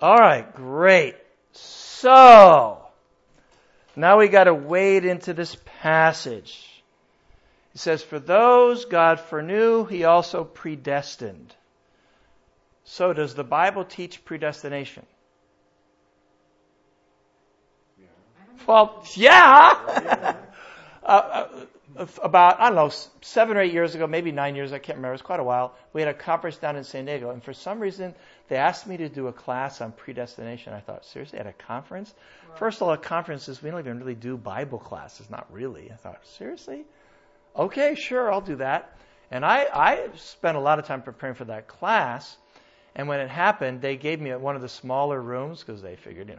All right, great. So, now we got to wade into this passage. It says, for those God foreknew, He also predestined. So does the Bible teach predestination? Yeah. Well, yeah. About, 7 or 8 years ago, maybe 9 years, I can't remember, it was quite a while, we had a conference down in San Diego, and for some reason, they asked me to do a class on predestination. I thought, seriously, at a conference? Wow. First of all, at conferences, we don't even really do Bible classes, not really. I thought, seriously? Okay, sure, I'll do that. And I spent a lot of time preparing for that class, and when it happened, they gave me one of the smaller rooms, because they figured,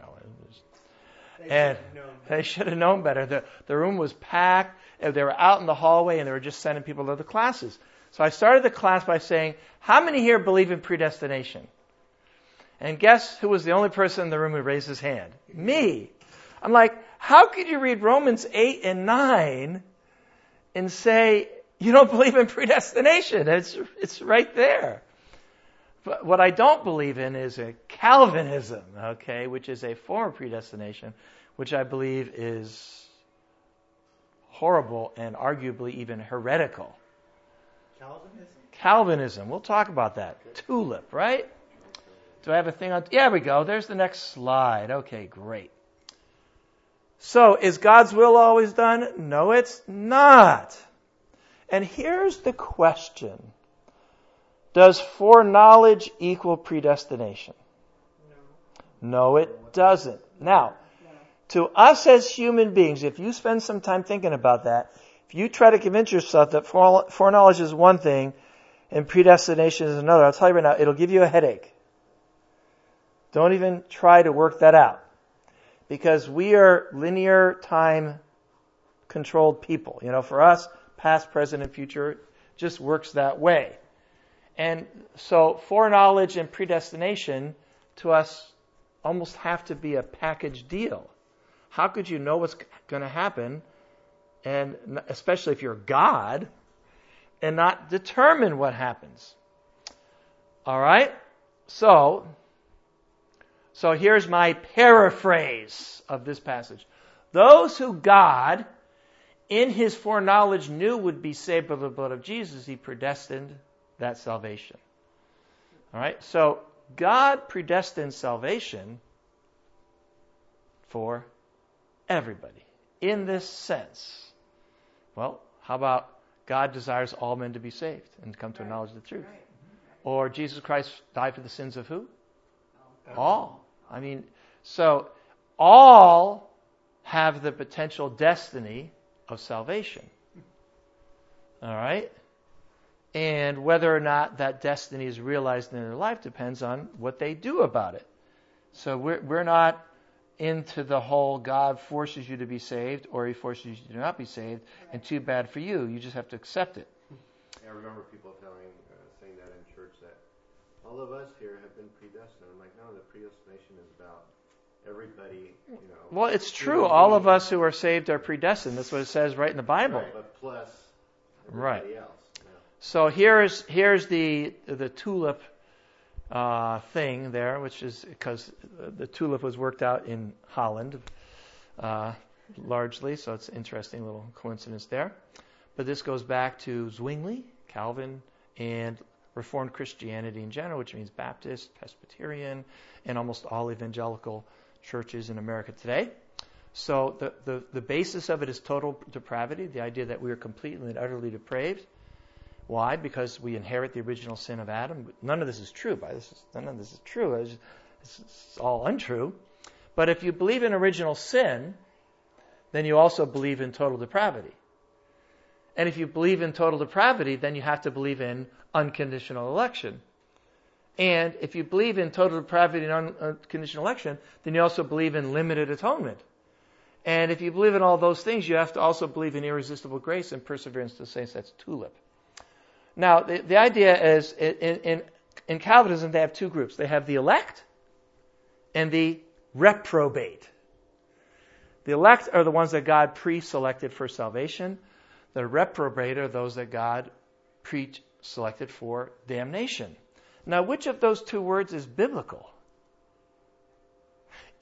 they should have known better. The room was packed. They were out in the hallway, and they were just sending people to the classes. So I started the class by saying, how many here believe in predestination? And guess who was the only person in the room who raised his hand? Me. I'm like, how could you read Romans 8 and 9 and say you don't believe in predestination? It's right there. But what I don't believe in is a Calvinism, okay, which is a form of predestination, which I believe is horrible and arguably even heretical. Calvinism. We'll talk about that. Tulip, right? Do I have a thing on? Yeah, we go. There's the next slide. Okay, great. So, is God's will always done? No, it's not. And here's the question. Does foreknowledge equal predestination? No, it doesn't. Now, to us as human beings, if you spend some time thinking about that, if you try to convince yourself that foreknowledge is one thing and predestination is another, I'll tell you right now, it'll give you a headache. Don't even try to work that out. Because we are linear time controlled people. For us, past, present, and future just works that way. And so foreknowledge and predestination to us almost have to be a package deal. How could you know what's going to happen, and especially if you're God, and not determine what happens? All right? So here's my paraphrase of this passage. Those who God, in His foreknowledge, knew would be saved by the blood of Jesus, He predestined that salvation. All right? So God predestined salvation for everybody in this sense. Well, how about God desires all men to be saved and come to a knowledge of the truth? Or Jesus Christ died for the sins of who? All. So all have the potential destiny of salvation. All right? And whether or not that destiny is realized in their life depends on what they do about it. So we're not into the whole God forces you to be saved or He forces you to not be saved, and too bad for you. You just have to accept it. I remember people saying that in church, that all of us here have been predestined. I'm like, no, the predestination is about everybody, Well, it's true. All of us who are saved are predestined. That's what it says right in the Bible. Right, but plus everybody else. So here's the tulip thing there, which is because the tulip was worked out in Holland largely, so it's an interesting little coincidence there. But this goes back to Zwingli, Calvin, and Reformed Christianity in general, which means Baptist, Presbyterian, and almost all evangelical churches in America today. So the basis of it is total depravity, the idea that we are completely and utterly depraved. Why? Because we inherit the original sin of Adam. None of this is true. None of this is true. It's all untrue. But if you believe in original sin, then you also believe in total depravity. And if you believe in total depravity, then you have to believe in unconditional election. And if you believe in total depravity and unconditional election, then you also believe in limited atonement. And if you believe in all those things, you have to also believe in irresistible grace and perseverance to the saints. That's tulip. Now, the idea is, in Calvinism, they have two groups. They have the elect and the reprobate. The elect are the ones that God pre-selected for salvation. The reprobate are those that God pre-selected for damnation. Now, which of those two words is biblical?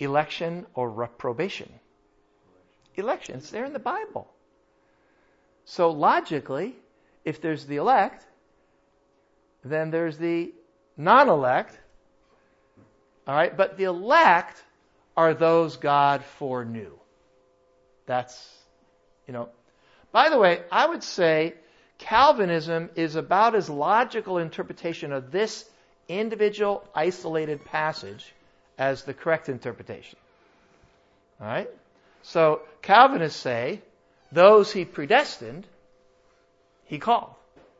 Election or reprobation? Election. It's there in the Bible. So logically, if there's the elect, then there's the non-elect. All right, but the elect are those God foreknew. That's, By the way, I would say Calvinism is about as logical interpretation of this individual isolated passage as the correct interpretation. All right? So Calvinists say, those he predestined, he called.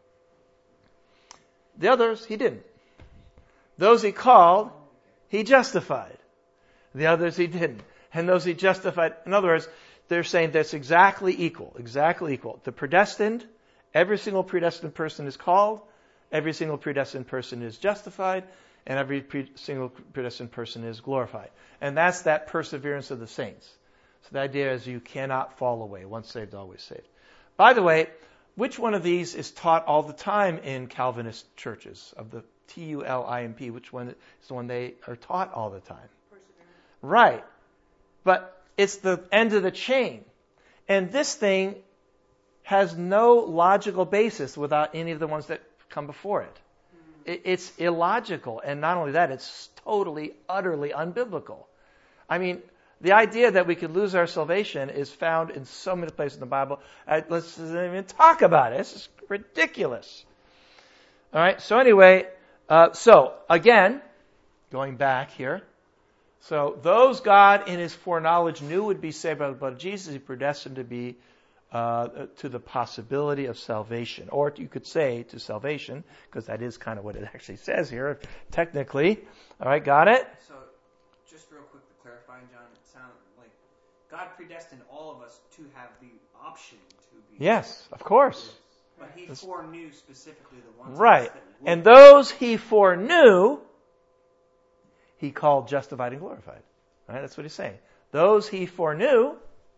The others, he didn't. Those he called, he justified. The others he didn't. And those he justified, in other words, they're saying that's exactly equal. The predestined, every single predestined person is called, every single predestined person is justified, and every single predestined person is glorified. And that's that perseverance of the saints. So the idea is you cannot fall away. Once saved, always saved. By the way, which one of these is taught all the time in Calvinist churches? Of the TULIMP, which one is the one they are taught all the time? Right. But it's the end of the chain. And this thing has no logical basis without any of the ones that come before it. It's illogical. And not only that, it's totally, utterly unbiblical. I mean, the idea that we could lose our salvation is found in so many places in the Bible. Let's not even talk about it. It's just ridiculous. All right. So anyway, again, going back here. So those God in his foreknowledge knew would be saved by the blood of Jesus, he predestined to be to the possibility of salvation. Or you could say to salvation, because that is kind of what it actually says here, technically. All right, got it? So just real quick to clarify, John, it sounds like God predestined all of us to have the option to be. Yes, of course. But he foreknew specifically the ones right. that would. And those he foreknew, he called justified and glorified. All right, that's what he's saying. Those he foreknew,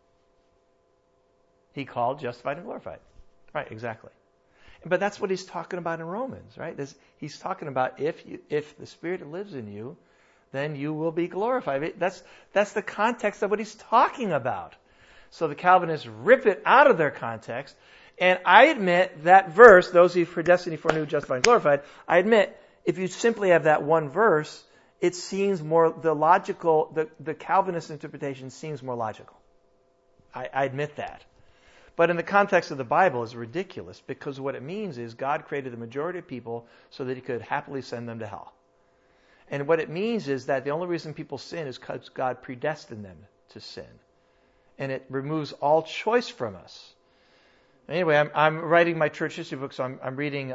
he called justified and glorified. Right, exactly. But that's what he's talking about in Romans, right? He's talking about if the Spirit lives in you, then you will be glorified. That's the context of what he's talking about. So the Calvinists rip it out of their context. And I admit that verse, those he predestined, he foreknew, justified, and glorified, I admit, if you simply have that one verse, it seems more, the Calvinist interpretation seems more logical. I admit that. But in the context of the Bible, it's ridiculous, because what it means is God created the majority of people so that he could happily send them to hell. And what it means is that the only reason people sin is because God predestined them to sin. And it removes all choice from us. Anyway, I'm writing my church history book, so I'm reading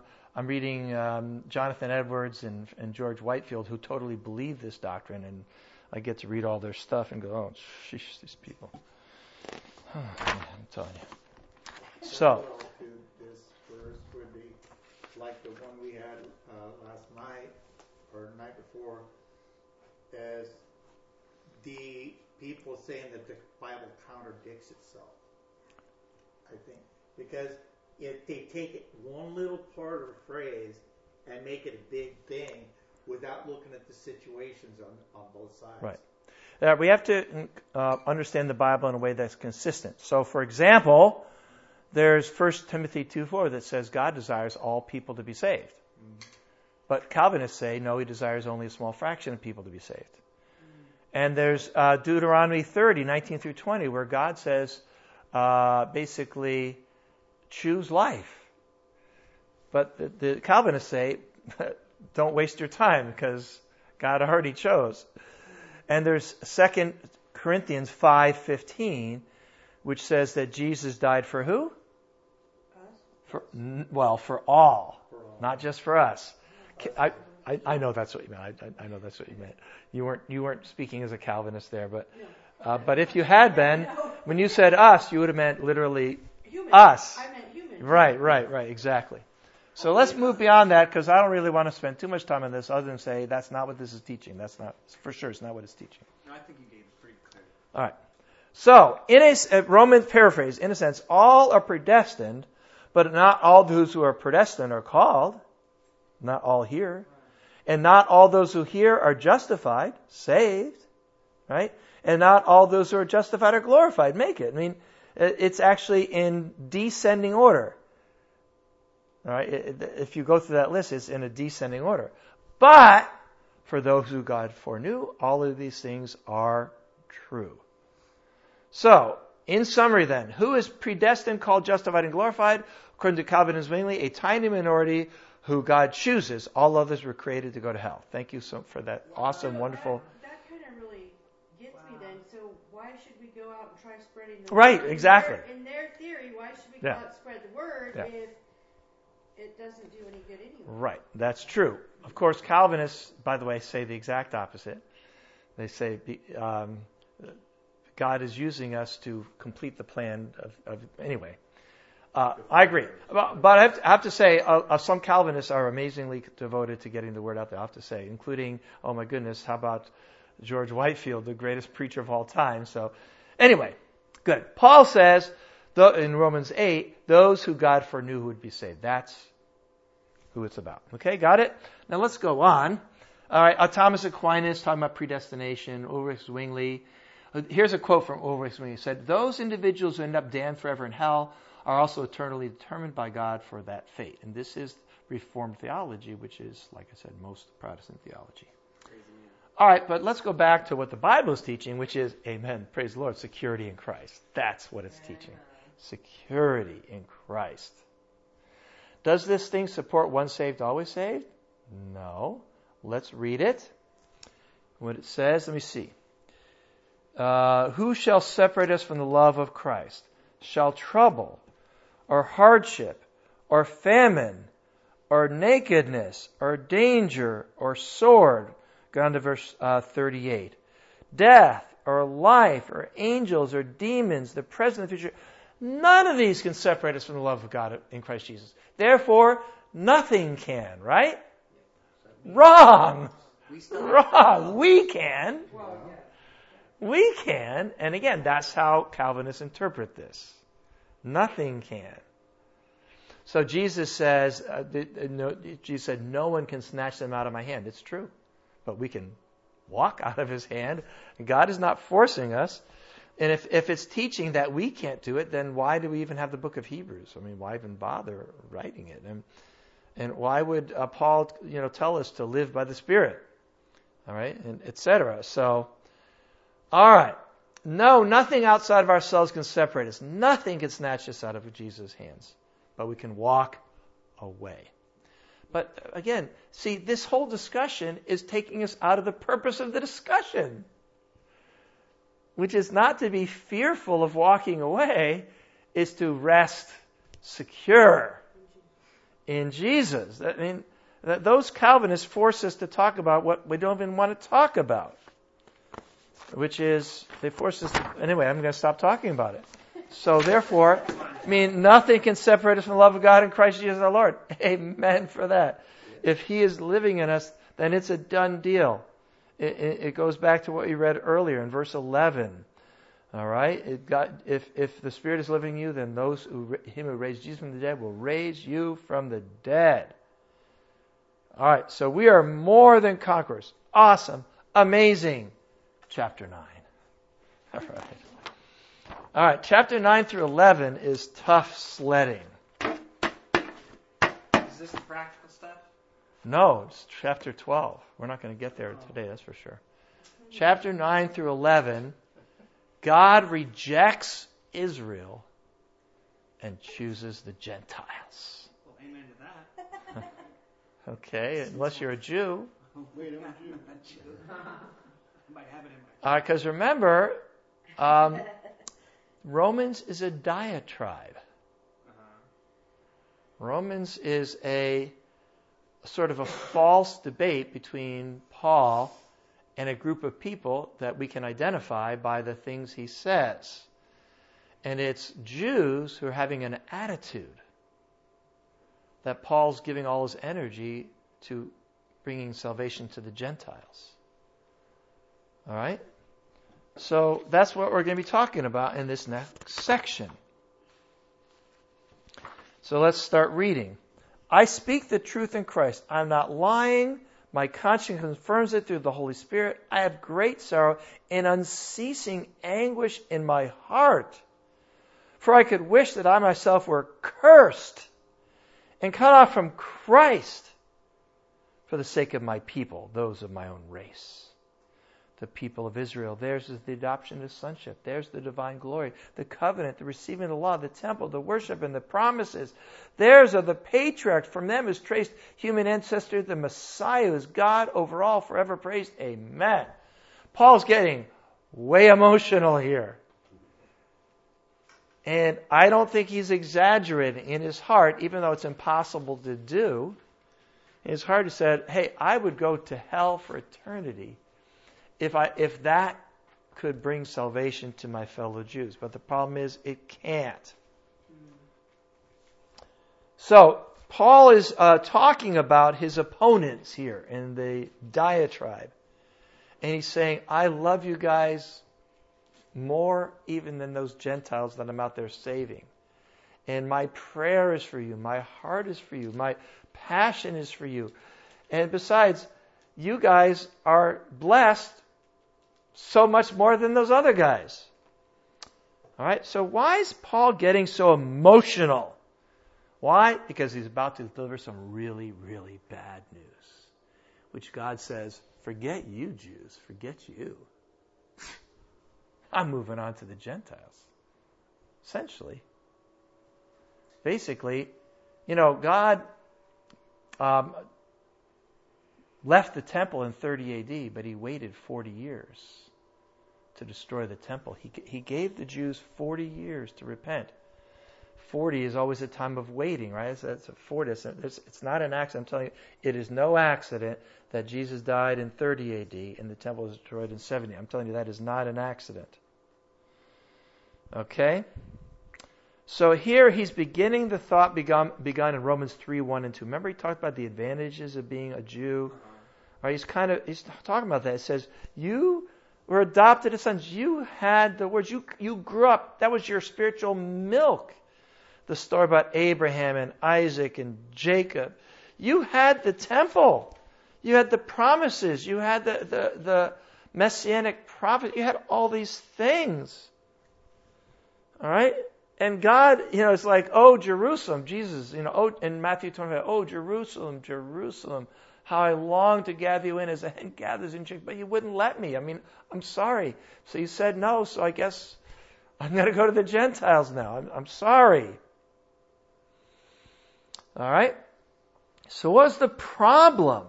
Jonathan Edwards and George Whitefield, who totally believe this doctrine, and I get to read all their stuff and go, oh, sheesh, these people. I'm telling you. So, this verse would be like the one we had last night or night before, as the people saying that the Bible contradicts itself. I think because if they take it one little part of a phrase and make it a big thing without looking at the situations on both sides. Right. We have to understand the Bible in a way that's consistent. So, for example, there's 1 Timothy 2:4 that says God desires all people to be saved. Mm-hmm. But Calvinists say, no, he desires only a small fraction of people to be saved. Mm-hmm. And there's Deuteronomy 30:19 through 20, where God says, basically, choose life. But the Calvinists say, don't waste your time, because God already chose. And there's 2 Corinthians 5:15, which says that Jesus died for who? Us. For all, not just for us. I know that's what you meant. I know that's what you meant. You weren't speaking as a Calvinist there, but if you had been, when you said us, you would have meant literally human. Us. I meant human. Right, exactly. So let's move beyond that, because I don't really want to spend too much time on this other than say that's not what this is teaching. That's not, for sure, it's not what it's teaching. No, I think you gave it pretty clear. All right. So, in a Roman paraphrase, in a sense, all are predestined, but not all those who are predestined are called. Not all here. And not all those who hear are justified, saved. right? And not all those who are justified or glorified make it. I mean, it's actually in descending order. All right? If you go through that list, it's in a descending order. But for those who God foreknew, all of these things are true. So, in summary then, who is predestined, called, justified, and glorified? According to Calvin and Zwingli, a tiny minority who God chooses. All others were created to go to hell. Thank you so for that awesome, wonderful... That kind of really gets me then. So why should we go out and try spreading the Right, word? exactly. In their theory, why should we go out and spread the word if it doesn't do any good anyway? Right, that's true. Of course, Calvinists, by the way, say the exact opposite. They say God is using us to complete the plan of anyway. I agree. But I have to say, some Calvinists are amazingly devoted to getting the word out there, I have to say, including, oh my goodness, how about George Whitefield, the greatest preacher of all time. So anyway, good. Paul says in Romans 8, those who God foreknew would be saved. That's who it's about. Okay, got it? Now let's go on. All right, Thomas Aquinas talking about predestination, Ulrich Zwingli. Here's a quote from Ulrich Zwingli. He said, those individuals who end up damned forever in hell are also eternally determined by God for that fate. And this is Reformed theology, which is, like I said, most Protestant theology. All right, but let's go back to what the Bible is teaching, which is, amen, praise the Lord, security in Christ. That's what it's teaching. Security in Christ. Does this thing support once saved, always saved? No. Let's read it. What it says, let me see. Who shall separate us from the love of Christ? Shall trouble, or hardship, or famine, or nakedness, or danger, or sword? Go on to verse 38. Death, or life, or angels, or demons, the present and future. None of these can separate us from the love of God in Christ Jesus. Therefore, nothing can, right? Wrong. Wrong. We can. We can. And again, that's how Calvinists interpret this. Nothing can. So Jesus says, Jesus said, no one can snatch them out of my hand. It's true. But we can walk out of his hand. God is not forcing us. And if it's teaching that we can't do it, then why do we even have the book of Hebrews? I mean, why even bother writing it? And why would Paul, tell us to live by the Spirit? All right, and etc. So, all right. No, nothing outside of ourselves can separate us. Nothing can snatch us out of Jesus' hands. But we can walk away. But again, see, this whole discussion is taking us out of the purpose of the discussion, which is not to be fearful of walking away, is to rest secure in Jesus. I mean, those Calvinists force us to talk about what we don't even want to talk about, which is, they force us to, anyway, I'm going to stop talking about it. So therefore, nothing can separate us from the love of God in Christ Jesus our Lord. Amen for that. If He is living in us, then it's a done deal. It goes back to what we read earlier in verse 11. All right? If the Spirit is living in you, then Him who raised Jesus from the dead will raise you from the dead. All right, so we are more than conquerors. Awesome. Amazing. Chapter 9. All right. All right, chapter 9 through 11 is tough sledding. Is this the practical stuff? No, it's chapter 12. We're not going to get there today, that's for sure. Chapter 9 through 11, God rejects Israel and chooses the Gentiles. Well, amen to that. Okay, unless you're a Jew. Wait, I'm a Jew. I might have it in my... All right, because remember, Romans is a diatribe. Romans is a sort of a false debate between Paul and a group of people that we can identify by the things he says. And it's Jews who are having an attitude that Paul's giving all his energy to bringing salvation to the Gentiles. All right? So that's what we're going to be talking about in this next section. So let's start reading. I speak the truth in Christ. I'm not lying, My conscience confirms it through the Holy Spirit. I have great sorrow and unceasing anguish in my heart. For I could wish that I myself were cursed and cut off from Christ for the sake of my people, those of my own race. The people of Israel, theirs is the adoption of sonship. Theirs the divine glory, the covenant, the receiving of the law, the temple, the worship, and the promises. Theirs are the patriarchs. From them is traced human ancestry, the Messiah, who is God over all, forever praised. Amen. Paul's getting way emotional here. And I don't think he's exaggerating in his heart, even though it's impossible to do. In his heart he said, hey, I would go to hell for eternity if that could bring salvation to my fellow Jews. But the problem is it can't. So Paul is talking about his opponents here in the diatribe. And he's saying, I love you guys more even than those Gentiles that I'm out there saving. And my prayer is for you. My heart is for you. My passion is for you. And besides, you guys are blessed so much more than those other guys. All right, so why is Paul getting so emotional? Why? Because he's about to deliver some really, really bad news, which God says, forget you Jews, forget you. I'm moving on to the Gentiles. Essentially. Basically, God left the temple in 30 AD, but he waited 40 years to destroy the temple. He gave the Jews 40 years to repent. 40 is always a time of waiting, right? It's a 40. It's not an accident. I'm telling you, it is no accident that Jesus died in 30 AD and the temple was destroyed in 70. I'm telling you, that is not an accident. Okay? So here he's beginning the thought begun in Romans 3:1 and 2. Remember he talked about the advantages of being a Jew? Right, he's talking about that. It says, you were adopted as sons. You had the words. You grew up. That was your spiritual milk. The story about Abraham and Isaac and Jacob. You had the temple. You had the promises. You had the messianic prophet. You had all these things. All right? And God, it's like, oh, Jerusalem, Jesus, in Matthew 25, oh, Jerusalem, Jerusalem, how I long to gather you in as a hen gathers in chicks, but you wouldn't let me. I mean, I'm sorry. So you said no, so I guess I'm going to go to the Gentiles now. I'm sorry. All right? So what was the problem?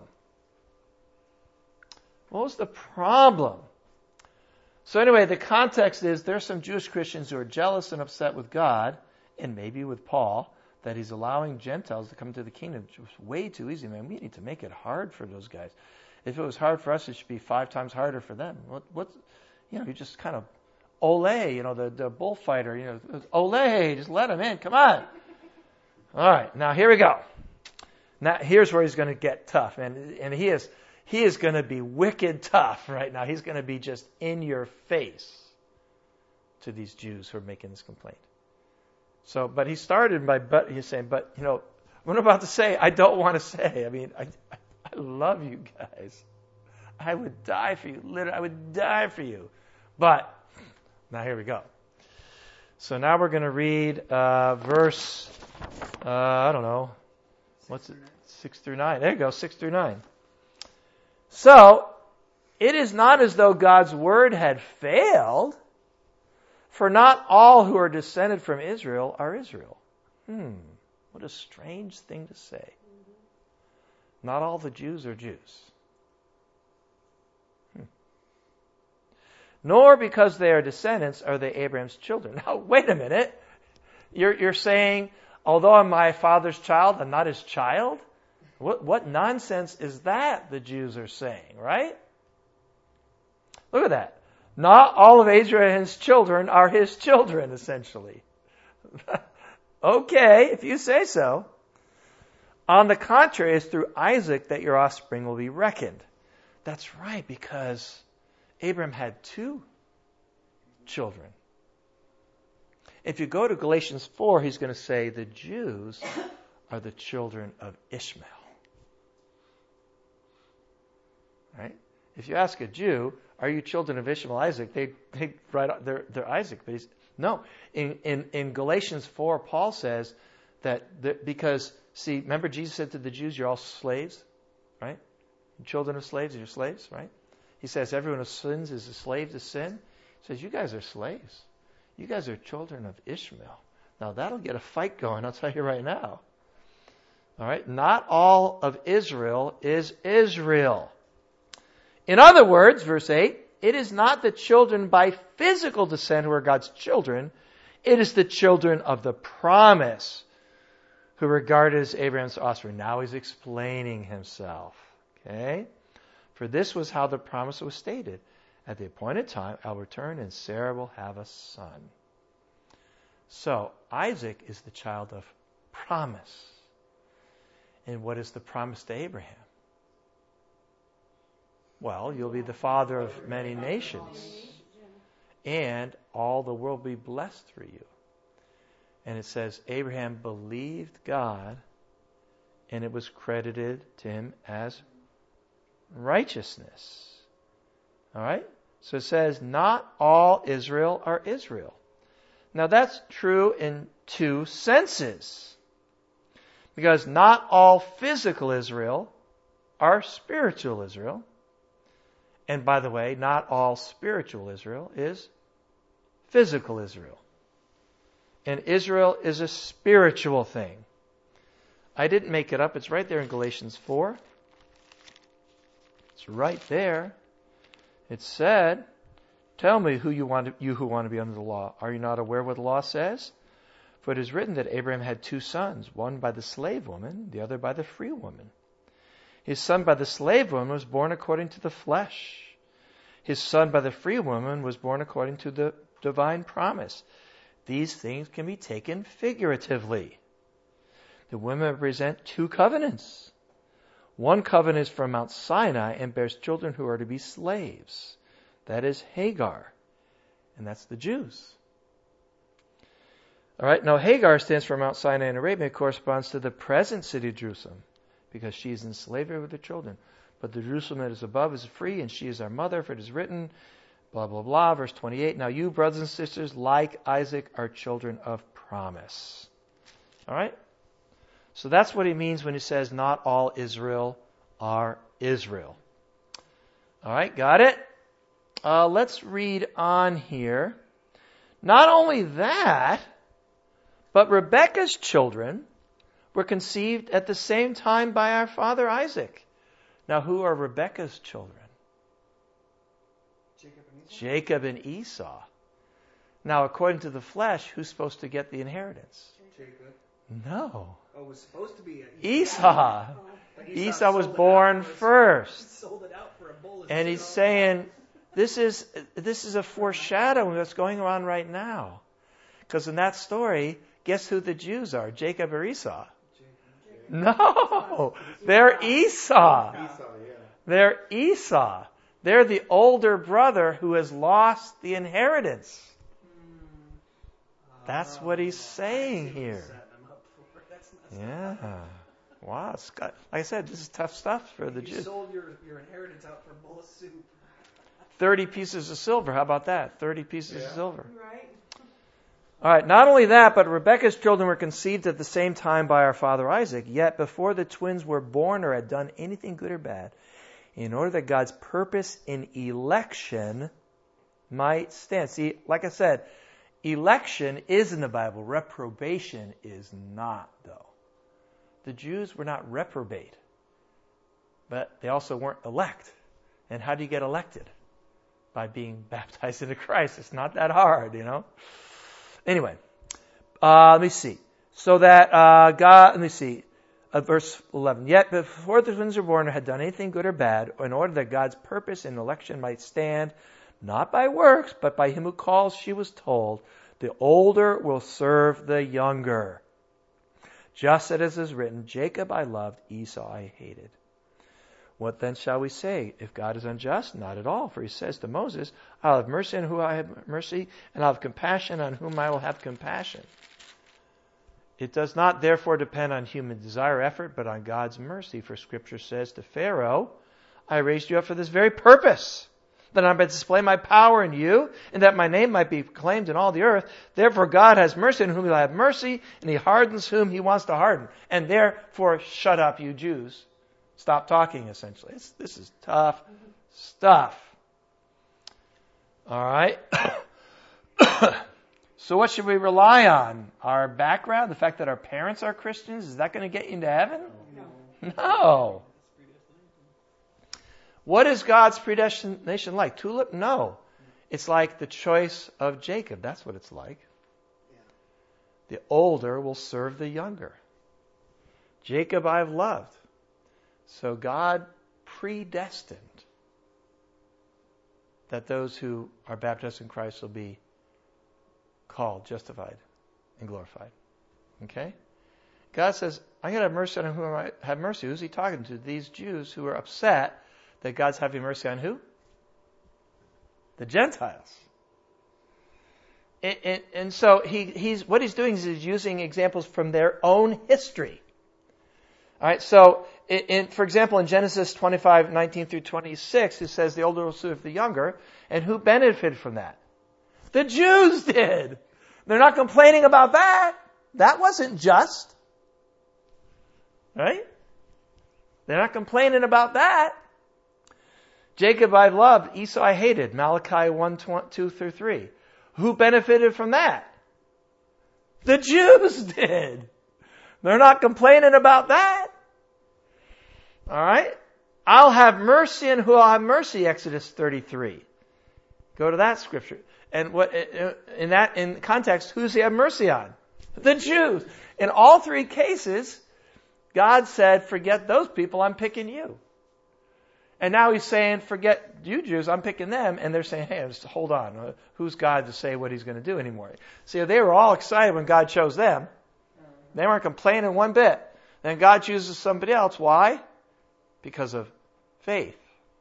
What was the problem? So anyway, the context is there's some Jewish Christians who are jealous and upset with God, and maybe with Paul, that he's allowing Gentiles to come to the kingdom. It's way too easy, man. We need to make it hard for those guys. If it was hard for us, it should be 5 times harder for them. You just kind of, ole, the bullfighter, ole, just let him in, come on. All right, now here we go. Now here's where he's going to get tough, and he is going to be wicked tough right now. He's going to be just in your face to these Jews who are making this complaint. So, but he started he's saying, what I'm about to say, I don't want to say. I mean, I love you guys. I would die for you. Literally, I would die for you. But, now here we go. So now we're going to read verse, I don't know, what's it? 6 through 9. There you go, 6 through 9. So, it is not as though God's word had failed, for not all who are descended from Israel are Israel. What a strange thing to say. Not all the Jews are Jews. Nor because they are descendants are they Abraham's children. Now, wait a minute. You're saying, although I'm my father's child, I'm not his child? What nonsense is that the Jews are saying, right? Look at that. Not all of Abraham's children are his children, essentially. Okay, if you say so. On the contrary, it's through Isaac that your offspring will be reckoned. That's right, because Abraham had 2 children. If you go to Galatians 4, he's going to say the Jews are the children of Ishmael. right? If you ask a Jew, are you children of Ishmael, Isaac? They write out they're Isaac, but no. In Galatians 4, Paul says that because, see, remember Jesus said to the Jews, you're all slaves, right? Children of slaves, you're slaves, right? He says everyone who sins is a slave to sin. He says, you guys are slaves. You guys are children of Ishmael. Now that'll get a fight going, I'll tell you right now. All right? Not all of Israel is Israel. In other words, verse 8, it is not the children by physical descent who are God's children. It is the children of the promise who are regarded as Abraham's offspring. Now he's explaining himself. Okay? For this was how the promise was stated. At the appointed time, I'll return and Sarah will have a son. So, Isaac is the child of promise. And what is the promise to Abraham? Well, you'll be the father of many nations. And all the world will be blessed through you. And it says, Abraham believed God, and it was credited to him as righteousness. All right? So it says, not all Israel are Israel. Now that's true in two senses. Because not all physical Israel are spiritual Israel. And by the way, not all spiritual Israel is physical Israel. And Israel is a spiritual thing. I didn't make it up. It's right there in Galatians 4. It's right there. It said, tell me you who want to be under the law. Are you not aware what the law says? For it is written that Abraham had two sons, one by the slave woman, the other by the free woman. His son by the slave woman was born according to the flesh. His son by the free woman was born according to the divine promise. These things can be taken figuratively. The women represent two covenants. One covenant is from Mount Sinai and bears children who are to be slaves. That is Hagar. And that's the Jews. All right, now Hagar stands for Mount Sinai in Arabia. It corresponds to the present city of Jerusalem because she is in slavery with her children. But the Jerusalem that is above is free, and she is our mother, for it is written, blah, blah, blah, verse 28. Now you, brothers and sisters, like Isaac, are children of promise. All right? So that's what he means when he says, not all Israel are Israel. All right, got it? Let's read on here. Not only that, but Rebekah's children were conceived at the same time by our father Isaac. Now, who are Rebekah's children? Jacob and Esau. Now, according to the flesh, who's supposed to get the inheritance? Jacob. No. Oh, it was supposed to be Esau. Esau was born first. Sold it out for a bowl of And he's saying, this is a foreshadowing of what's going on right now. Because in that story, guess who the Jews are? Jacob or Esau? No, they're Esau. They're Esau. They're the older brother who has lost the inheritance. That's what he's saying here. Yeah. Wow. Like I said, this is tough stuff for the Jews. You sold your inheritance out for a bowl of soup. 30 pieces of silver. How about that? 30 pieces of silver. Right. All right, not only that, but Rebekah's children were conceived at the same time by our father Isaac. Yet before the twins were born or had done anything good or bad, in order that God's purpose in election might stand. See, like I said, election is in the Bible. Reprobation is not, though. The Jews were not reprobate, but they also weren't elect. And how do you get elected? By being baptized into Christ. It's not that hard, you know. Anyway, let me see. So that verse 11. Yet before the twins were born or had done anything good or bad, in order that God's purpose in election might stand, not by works, but by him who calls, she was told, the older will serve the younger. Just as it is written, Jacob I loved, Esau I hated. What then shall we say? If God is unjust? Not at all. For he says to Moses, I'll have mercy on whom I have mercy, and I'll have compassion on whom I will have compassion. It does not therefore depend on human desire or effort, but on God's mercy. For Scripture says to Pharaoh, I raised you up for this very purpose, that I might display my power in you, and that my name might be proclaimed in all the earth. Therefore God has mercy on whom he will have mercy, and he hardens whom he wants to harden. And therefore, shut up, you Jews. Stop talking, essentially. This is tough stuff. All right? So what should we rely on? Our background? The fact that our parents are Christians? Is that going to get you into heaven? No. What is God's predestination like? Tulip? No. It's like the choice of Jacob. That's what it's like. The older will serve the younger. Jacob I've loved. So God predestined that those who are baptized in Christ will be called, justified, and glorified. Okay? God says, I'm going to have mercy on whom I have mercy. Who's he talking to? These Jews who are upset that God's having mercy on who? The Gentiles. And so he's what he's doing is he's using examples from their own history. All right, so for example, in Genesis 25:19 through 26, it says the older will serve the younger, and who benefited from that? The Jews did. They're not complaining about that. That wasn't just. Right? They're not complaining about that. Jacob I've loved, Esau I hated. Malachi 1:2 through 3. Who benefited from that? The Jews did. They're not complaining about that. All right? I'll have mercy on who I'll have mercy, Exodus 33. Go to that scripture. And what in context, who's he have mercy on? The Jews. In all three cases, God said, forget those people, I'm picking you. And now he's saying, forget you Jews, I'm picking them. And they're saying, hey, just hold on. Who's God to say what he's going to do anymore? See, they were all excited when God chose them. They weren't complaining one bit. Then God chooses somebody else. Why? Because of faith.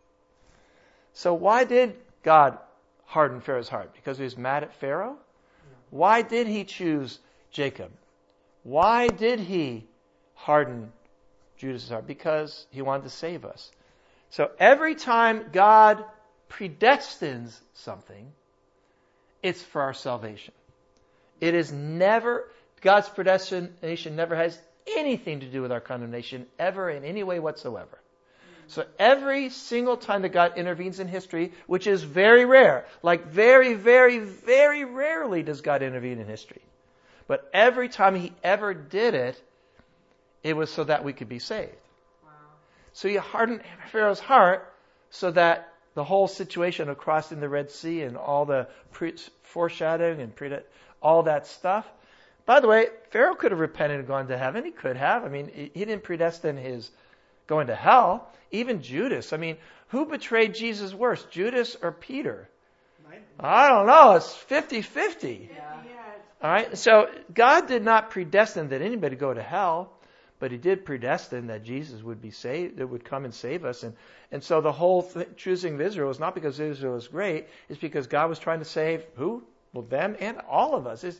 So why did God harden Pharaoh's heart? Because he was mad at Pharaoh? Why did he choose Jacob? Why did he harden Judas' heart? Because he wanted to save us. So every time God predestines something, it's for our salvation. It is never, God's predestination never has anything to do with our condemnation, ever in any way whatsoever. So every single time that God intervenes in history, which is very rare, like very, very, very rarely does God intervene in history. But every time he ever did it, it was so that we could be saved. Wow. So he hardened Pharaoh's heart so that the whole situation of crossing the Red Sea and all the foreshadowing and all that stuff. By the way, Pharaoh could have repented and gone to heaven. He could have. I mean, he didn't predestine his going to hell. Even Judas. I mean, who betrayed Jesus worse, Judas or Peter? I don't know. It's 50-50. Yeah. All right. So God did not predestine that anybody go to hell, but he did predestine that Jesus would be saved, that would come and save us. And so the whole choosing of Israel is not because Israel is great. It's because God was trying to save who? Well, them and all of us.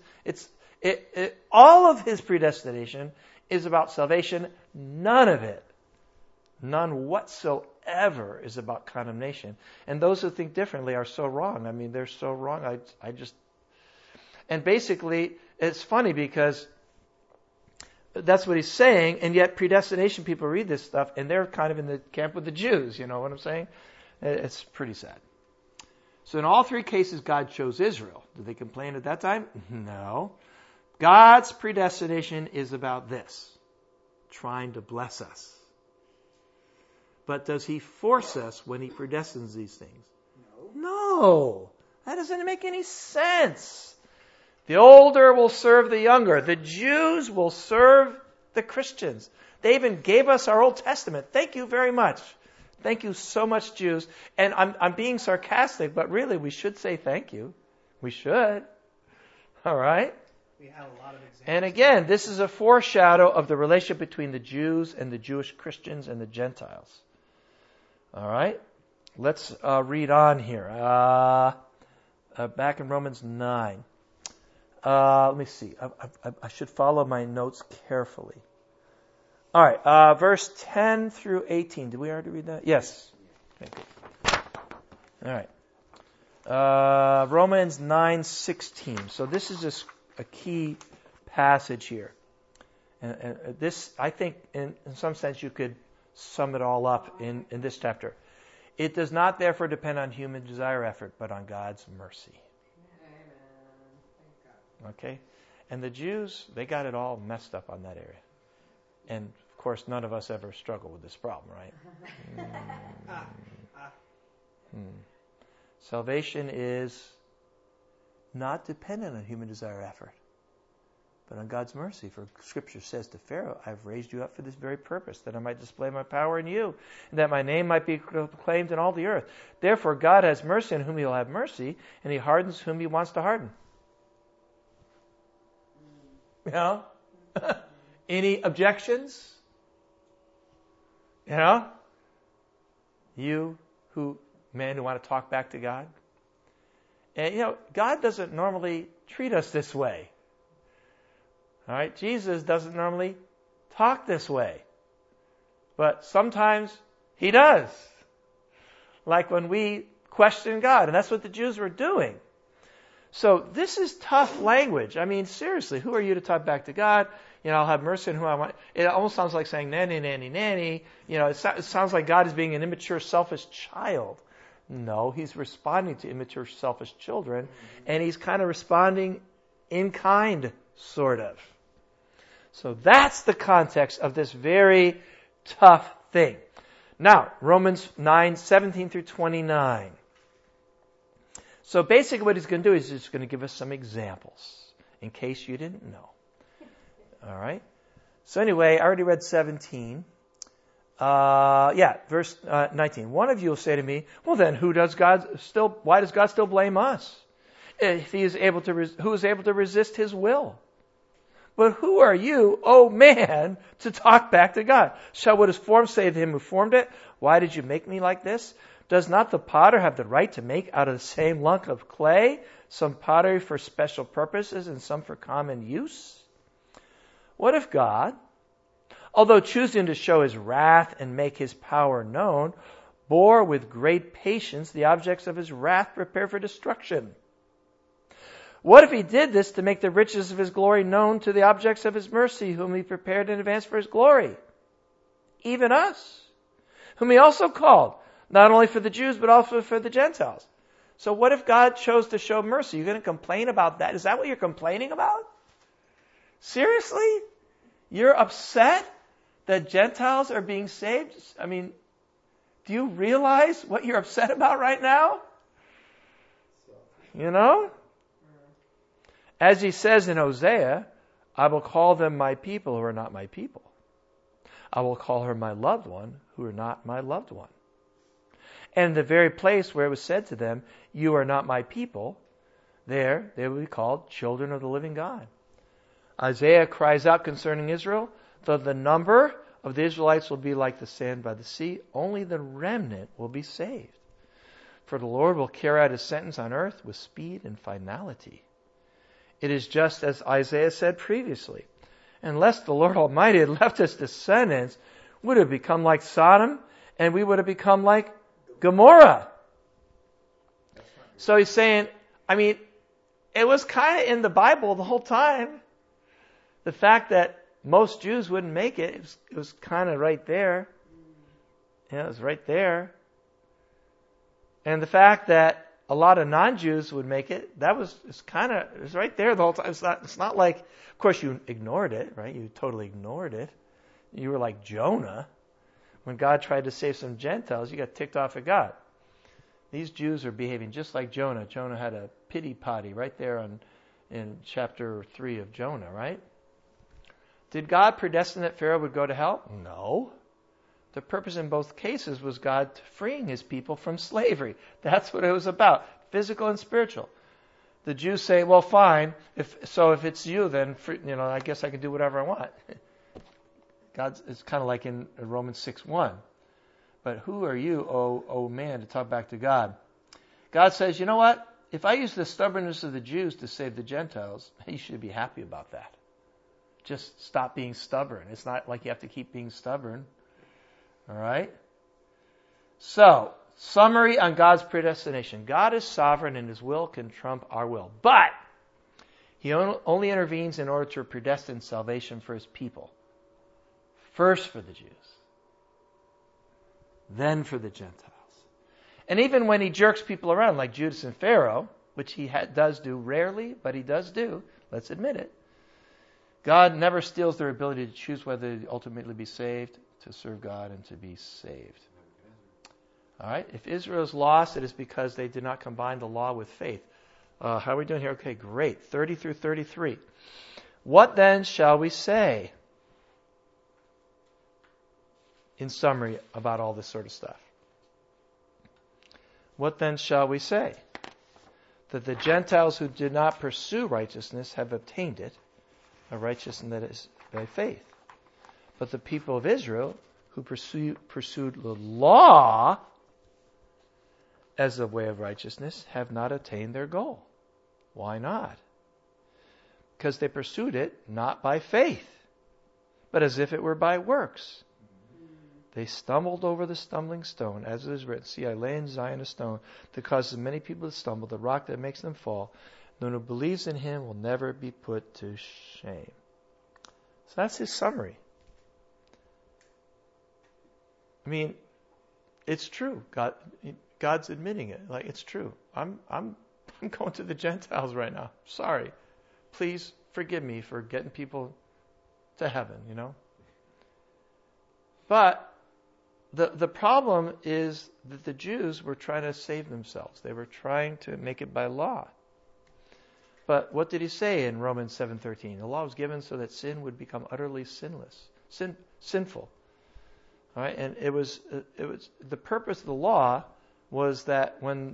All of his predestination is about salvation. None of it, none whatsoever, is about condemnation. And those who think differently are so wrong. I mean, they're so wrong. And basically, it's funny because that's what he's saying, and yet predestination people read this stuff, and they're kind of in the camp with the Jews, you know what I'm saying? It's pretty sad. So in all three cases, God chose Israel. Did they complain at that time? No. God's predestination is about this, trying to bless us. But does he force us when he predestines these things? No. That doesn't make any sense. The older will serve the younger. The Jews will serve the Christians. They even gave us our Old Testament. Thank you very much. Thank you so much, Jews. And I'm being sarcastic, but really we should say thank you. We should. All right? We have a lot of examples. And again, this is a foreshadow of the relationship between the Jews and the Jewish Christians and the Gentiles. All right? Let's read on here. Back in Romans 9. Let me see. I should follow my notes carefully. All right, verse 10 through 18. Did we already read that? Yes. Okay, good. All right. Romans 9:16. So this is just a key passage here. And this, I think, in some sense, you could sum it all up in this chapter. It does not therefore depend on human desire or effort, but on God's mercy. Okay? And the Jews, they got it all messed up on that area. And, of course, none of us ever struggle with this problem, right? Salvation is not dependent on human desire or effort, but on God's mercy. For Scripture says to Pharaoh, I've raised you up for this very purpose, that I might display my power in you, and that my name might be proclaimed in all the earth. Therefore, God has mercy on whom he will have mercy, and he hardens whom he wants to harden. You know? Any objections? You know? You men who want to talk back to God. And, you know, God doesn't normally treat us this way. All right? Jesus doesn't normally talk this way. But sometimes he does. Like when we question God. And that's what the Jews were doing. So this is tough language. I mean, seriously, who are you to talk back to God? You know, I'll have mercy on whom I want. It almost sounds like saying nanny, nanny, nanny. You know, it sounds like God is being an immature, selfish child. No, he's responding to immature, selfish children. And he's kind of responding in kind, sort of. So that's the context of this very tough thing. Now, Romans 9:17 through 29. So basically what he's going to do is he's going to give us some examples, in case you didn't know. All right? So anyway, I already read 17. Verse 19. One of you will say to me, well then, why does God still blame us? If he is able to, who is able to resist his will? But who are you, O man, to talk back to God? Shall what is formed say to him who formed it, why did you make me like this? Does not the potter have the right to make out of the same lump of clay some pottery for special purposes and some for common use? What if God, although choosing to show his wrath and make his power known, bore with great patience the objects of his wrath prepared for destruction? What if he did this to make the riches of his glory known to the objects of his mercy, whom he prepared in advance for his glory? Even us, whom he also called, not only for the Jews, but also for the Gentiles. So what if God chose to show mercy? You're going to complain about that? Is that what you're complaining about? Seriously? You're upset that Gentiles are being saved? I mean, do you realize what you're upset about right now? You know? As he says in Hosea, I will call them my people who are not my people. I will call her my loved one who are not my loved one. And the very place where it was said to them, you are not my people, there they will be called children of the living God. Isaiah cries out concerning Israel, though the number of the Israelites will be like the sand by the sea, only the remnant will be saved. For the Lord will carry out his sentence on earth with speed and finality. It is just as Isaiah said previously. Unless the Lord Almighty had left his descendants, we would have become like Sodom, and we would have become like Gomorrah. So he's saying, I mean, it was kind of in the Bible the whole time. The fact that most Jews wouldn't make it, it was kind of right there. Yeah, it was right there. And the fact that a lot of non-Jews would make it, it was right there the whole time. It's not like, of course you ignored it, right? You totally ignored it. You were like Jonah. When God tried to save some Gentiles, you got ticked off at God. These Jews are behaving just like Jonah. Jonah had a pity potty right there in chapter 3 of Jonah, right? Did God predestine that Pharaoh would go to hell? No. The purpose in both cases was God freeing his people from slavery. That's what it was about, physical and spiritual. The Jews say, well, fine. If it's you, then I guess I can do whatever I want. It's kind of like in Romans 6:1. But who are you, O man, to talk back to God? God says, you know what? If I use the stubbornness of the Jews to save the Gentiles, you should be happy about that. Just stop being stubborn. It's not like you have to keep being stubborn. All right? So, Summary on God's predestination. God is sovereign and His will can trump our will. But He only intervenes in order to predestine salvation for His people. First for the Jews. Then for the Gentiles. And even when He jerks people around like Judas and Pharaoh, which He does do rarely, but He does do, let's admit it, God never steals their ability to choose whether to ultimately be saved, to serve God, and to be saved. All right? If Israel is lost, it is because they did not combine the law with faith. How are we doing here? Okay, great. 30 through 33. What then shall we say? In summary, about all this sort of stuff. What then shall we say? That the Gentiles who did not pursue righteousness have obtained it, a righteousness that is by faith. But the people of Israel who pursued the law as a way of righteousness have not attained their goal. Why not? Because they pursued it not by faith, but as if it were by works. They stumbled over the stumbling stone, as it is written, see, I lay in Zion a stone that causes many people to stumble, the rock that makes them fall. No one who believes in Him will never be put to shame. So that's his summary. I mean, it's true. God's admitting it. Like, it's true. I'm going to the Gentiles right now. Sorry. Please forgive me for getting people to heaven, you know. But the problem is that the Jews were trying to save themselves. They were trying to make it by law. But what did He say in Romans 7:13? The law was given so that sin would become utterly sinful. All right, and it was the purpose of the law was that when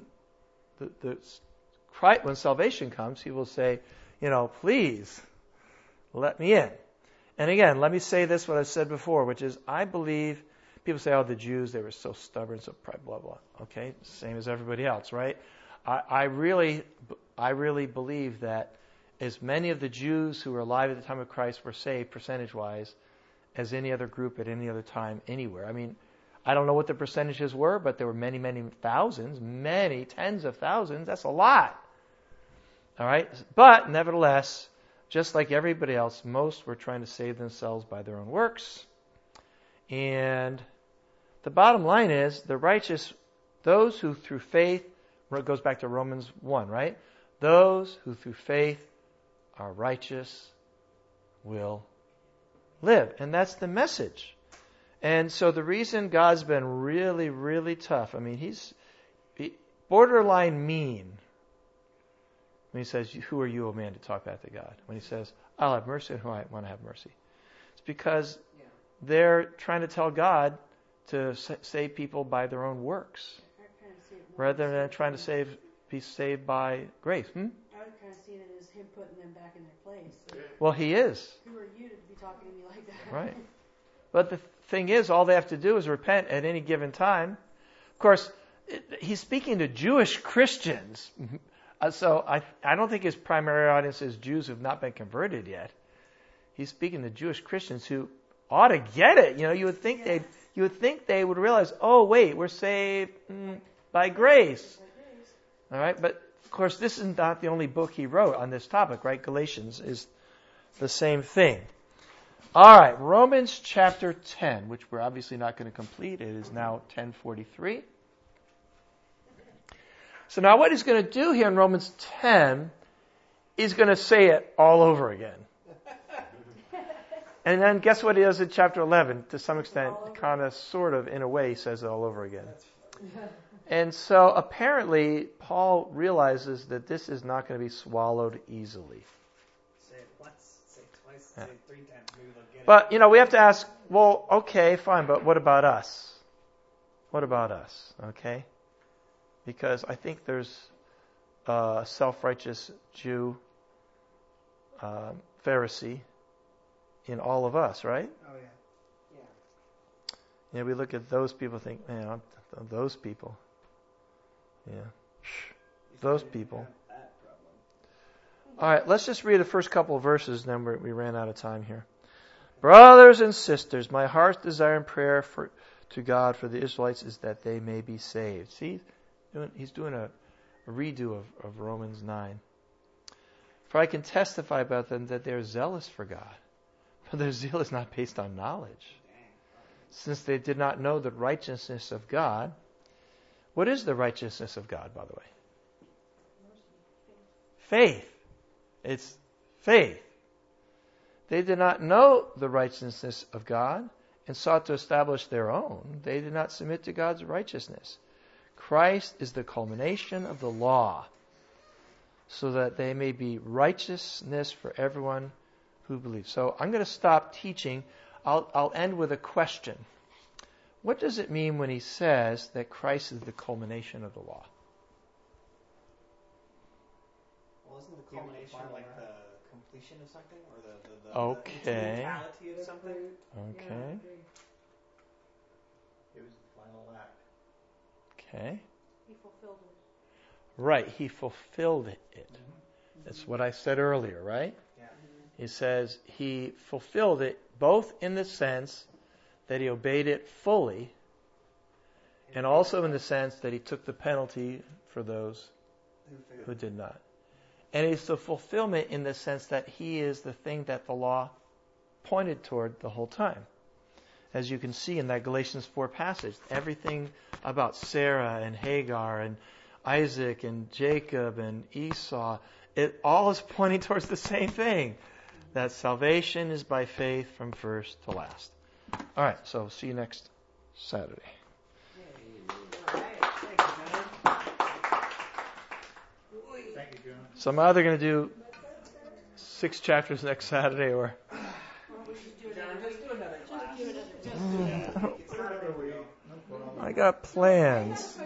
when salvation comes, He will say, you know, please let me in. And again, let me say this, what I said before, which is I believe people say, oh, the Jews, they were so stubborn, so blah, blah. Okay, same as everybody else, right? I really believe that as many of the Jews who were alive at the time of Christ were saved, percentage-wise, as any other group at any other time anywhere. I mean, I don't know what the percentages were, but there were many, many thousands, many tens of thousands. That's a lot. All right? But nevertheless, just like everybody else, most were trying to save themselves by their own works. And the bottom line is, the righteous, those who through faith, it goes back to Romans 1, right? Those who through faith are righteous will live. And that's the message. And so the reason God's been really, really tough, I mean, he's borderline mean when He says, who are you, O man, to talk back to God? When He says, I'll have mercy on who I want to have mercy. It's because they're trying to tell God to save people by their own works, rather than trying to be saved by grace. I would kind of see it as Him putting them back in their place. So well, He is. who are you to be talking to me like that? Right. But the thing is, all they have to do is repent at any given time. Of course, He's speaking to Jewish Christians. So I don't think His primary audience is Jews who have not been converted yet. He's speaking to Jewish Christians who ought to get it. You know, you would think they would realize, oh wait, we're saved by grace. All right, but of course this is not the only book he wrote on this topic, right? Galatians is the same thing. All right, Romans chapter 10, which we're obviously not going to complete. It is now 10:43. So now what he's going to do here in Romans 10, he's going to say it all over again. And then guess what he does in chapter 11? To some extent, kind of, sort of, in a way, he says it all over again. And so apparently, Paul realizes that this is not going to be swallowed easily. Say it once, say it twice, say it 3 times. Maybe they'll get it. But, you know, we have to ask, well, okay, fine, but what about us? What about us? Okay? Because I think there's a self-righteous Jew, Pharisee, in all of us, right? Oh, yeah. Yeah, we look at those people and think, man, those people. Yeah. Those people. All right, let's just read the first couple of verses, then we ran out of time here. Brothers and sisters, my heart's desire and prayer to God for the Israelites is that they may be saved. See, he's doing a redo of Romans 9. For I can testify about them that they are zealous for God, but their zeal is not based on knowledge, since they did not know the righteousness of God. What is the righteousness of God, by the way? Faith. It's faith. They did not know the righteousness of God and sought to establish their own. They did not submit to God's righteousness. Christ is the culmination of the law, so that they may be righteousness for everyone who believes. So I'm going to stop teaching. I'll end with a question. What does it mean when he says that Christ is the culmination of the law? Well, isn't the culmination like the completion of something, or the totality of something? Okay. It was the final act. Okay. He fulfilled it. Right, he fulfilled it. That's what I said earlier, right? Yeah. He says he fulfilled it both in the sense that he obeyed it fully, and also in the sense that he took the penalty for those who did not. And it's the fulfillment in the sense that he is the thing that the law pointed toward the whole time. As you can see in that Galatians 4 passage, everything about Sarah and Hagar and Isaac and Jacob and Esau, it all is pointing towards the same thing, that salvation is by faith from first to last. All right, so see you next Saturday. Thank you, John. So I'm either going to do 6 chapters next Saturday or... I got plans.